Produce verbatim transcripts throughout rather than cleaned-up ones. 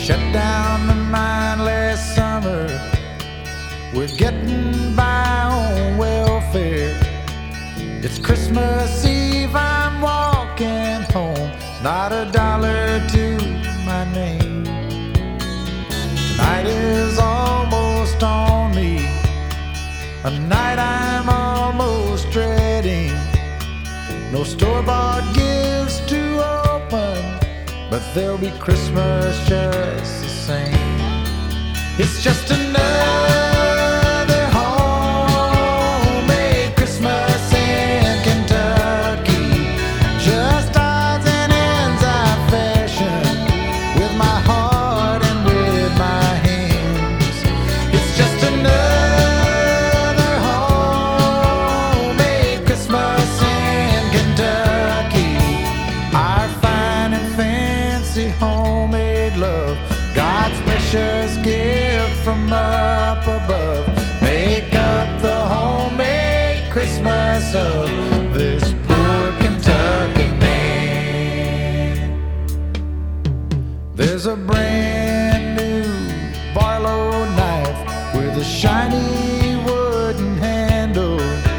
shut down the mine last summer. We're getting by on welfare. It's Christmas Eve, I'm walking home, not a dollar to my name. Tonight is almost on me, a night I'm almost dreading. No store-bought gifts to open, but there'll be Christmas just the same. It's just another homemade Christmas in Kentucky, just odds and ends I fashion with my heart and with my hands. It's just another homemade Christmas in Kentucky, our fine and fancy homemade love, God's precious gift from up above. Make up the homemade Christmas of this poor Kentucky man. There's a brand new Barlow knife with a shiny wooden handle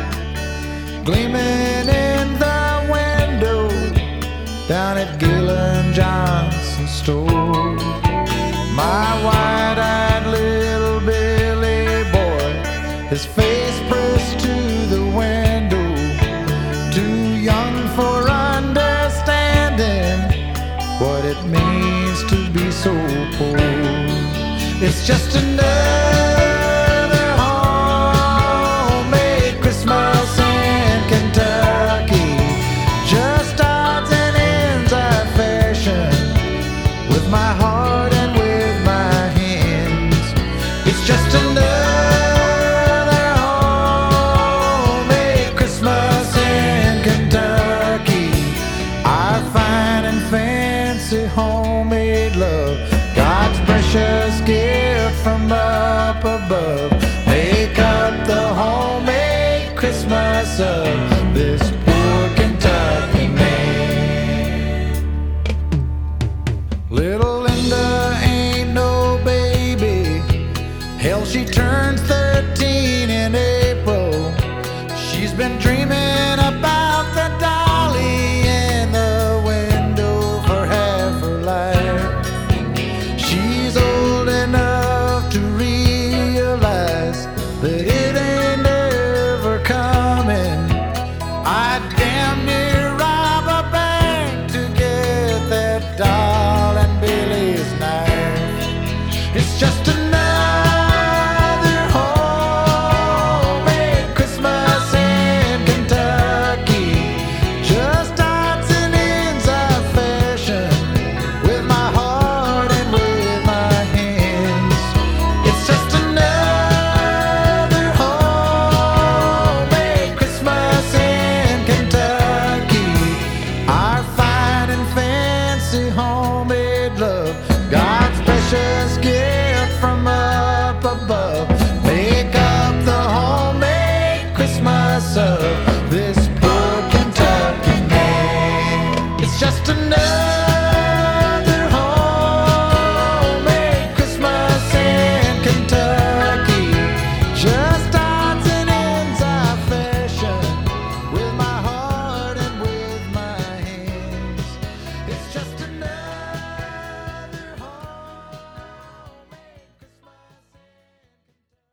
gleaming in the window down at Gillen Johnson's store. My wide-eyed little Billy boy, his face pressed to the window, too young for understanding what it means to be so poor. It's just another homemade Christmas in Kentucky, just odds and ends I fashion with my heart and with my hands. It's just another homemade Christmas in Kentucky, our fine and fancy homemade love, God's precious gift from up above. Make up the homemade Christmas of this poor Kentucky man. Little Linda ain't no baby, hell, she turns thirteen in April. She's been dreaming about the dolly in the window for half her life. She's old enough to realize that it ain't ever coming. I damn near rob a bank to get that doll and Billy's knife. It's just another homemade Christmas in Kentucky, just odds and ends I fashion with my heart and with my hands. It's just another homemade Christmas in Kentucky, our fine and fancy homemade love, God's precious gift from up above. Make up the homemade Christmas of